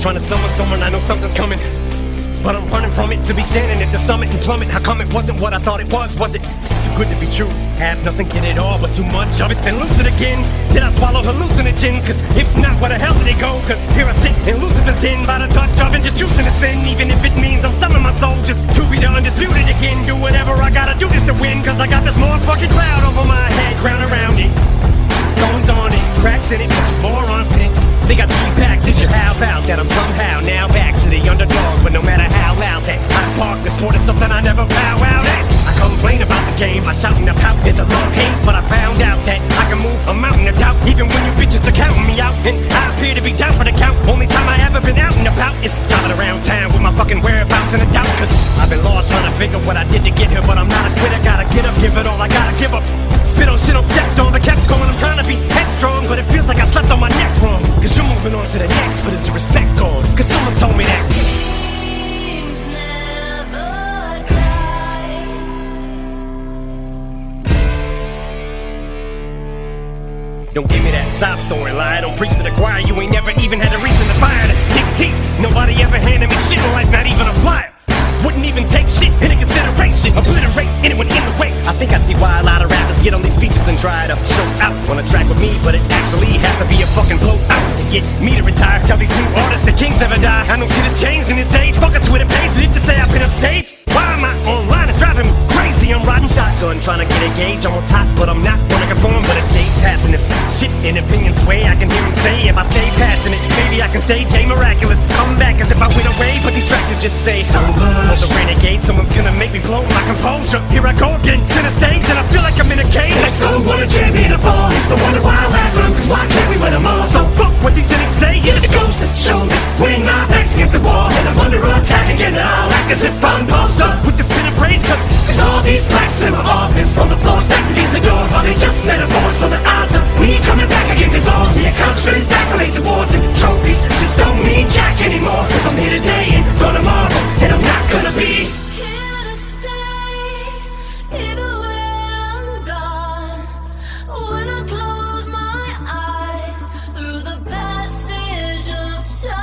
trying to summon someone, I know something's coming. But I'm running from it, to be standing at the summit and plummet. How come it wasn't what I thought it was? Was it too good to be true? Have nothing, get it all, but too much of it, then lose it again. Did I swallow hallucinogens? Cause if not, where the hell did it go? Cause here I sit in Lucifer's den by the touch of and just choosing to sin. Even if it means I'm selling my soul just to be the undisputed again. Do whatever I gotta do just to win. Cause I got this motherfucking cloud over my head, crown around it. Thorns on it, cracks in it, but you morons didn't. They got me back, did you? How about that? I'm somehow now back to the underdog. But no matter how loud that I park, the sport is something I never bow out at. I complain about the game, I shout and I pout. It's a love-hate, but I found out that I can move a mountain of doubt. Even when you bitches are counting me out, and I appear to be down for the count. Only time I ever been out and about is driving around town with my fucking whereabouts in a doubt. Cause I've been lost trying to figure what I did to get here, but I'm not a quitter. Gotta get up, give it all, I gotta give up. Spit on shit on stepped on, but kept going. I'm trying to be headstrong, but it feels like I slept on my neck wrong. Cause you're moving on to the next, but is the respect gone? Cause someone told me that dreams never die. Don't give me that sob story lie. Don't preach to the choir. You ain't never even had a reason to fire the deep. Nobody ever handed me shit in life, not even a flyer. Wouldn't even take shit into consideration. Obliterate anyone in the way. I think I see why a lot of rappers get on these features and try to show out on a track with me, but it actually has to be a fucking blowout to get me to retire. Tell these new artists the kings never die. I know shit has changed in this age. Fuck a Twitter page. Did it to say I've been upstage? Why am I online? It's driving me crazy. I'm riding shotgun, trying to get a gauge. I'm on top, but I'm not gonna conform. But it's stay passing this shit in opinion sway. I can hear him say, if I stay passionate, maybe I can stay J Miraculous. Come back as if I went away, but detractors just say so much. For the renegade, someone's gonna make me blow my composure. Here I go again, center stage, and I feel like I'm in a cage. Like someone a champion to fall. It's the wonder why I laugh from. Cause why can't we win them all? So fuck what these cynics say. It goes to show me when my back's against the wall and I'm under attack again, and I'll act as if I'm posed up with this pin of rage. Cause all these plaques in my office on the floor stacked against the door, are they just metaphors for the altar? Me coming back again, cause all the accomplishments, accolades, awards, and trophies just don't mean jack anymore. Cause I'm here today and gone tomorrow, and I'm not gonna be Here to stay, even when I'm gone. When I close my eyes through the passage of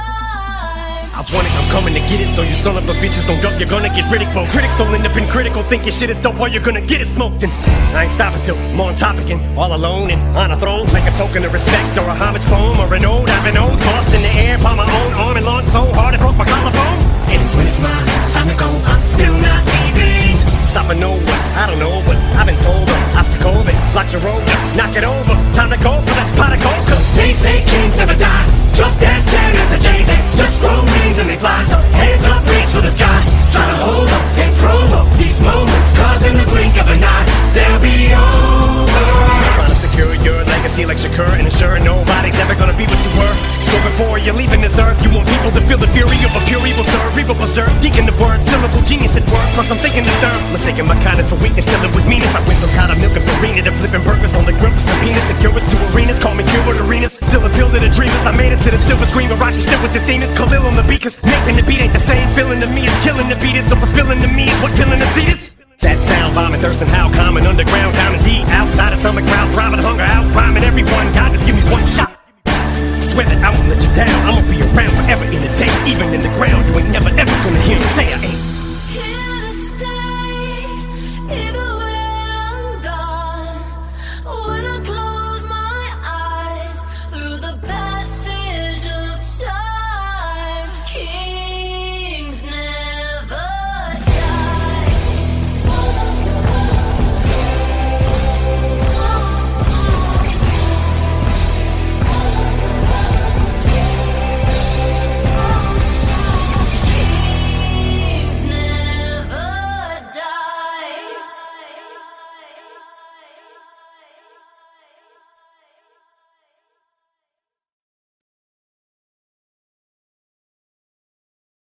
time. I want it, I'm coming to get it. So you son of a bitches don't duck, you're gonna get ridiculed. Critics will end up in critical, think your shit is dope, or you're gonna get it smoked. And I ain't stopping till I'm on top again, all alone and on a throne, like a token of respect or a homage poem or an ode I've been owed. Tossed in the air by my own arm and launched so hard it broke my collarbone. And when it's my time to go, I'm still not leaving. Stopping nowhere, I don't know, but I've been told an obstacle that blocks your road. Knock it over, time to go for that pot of gold. Cause they say kings never die, just as Jan as the J. They just grow wings and they fly. So hands up, reach for the sky, try to hold up and promo these moments, cause in the blink of an eye they'll be over. Trying to secure your legacy like Shakur and ensure nobody's ever gonna be what you were. So before you're leaving this earth, you want people to feel the fury of a pure evil, sir. Evil berserk, deacon the word, syllable genius at work. Plus I'm thinking the third, mistaking my kindness for weakness, filling with meanness. I went from kind of milk and farina to flipping burgers on the grill for some peanuts and cures to arenas. Call me cured arenas, still appeal to the dreamers. I made it to the silver screen, but Rocky still with the themes. Khalil on the beat, cause making the beat ain't the same. Feeling to me is killing the beat is, so fulfilling to me is what filling the seat is. That sound, vomit, thirst, and how common underground, down and deep, outside of stomach, crowd, throbbing, hunger, out, rhyming everyone. God, just give me one shot. Swear that I won't let you down. I'ma be around forever in the day, even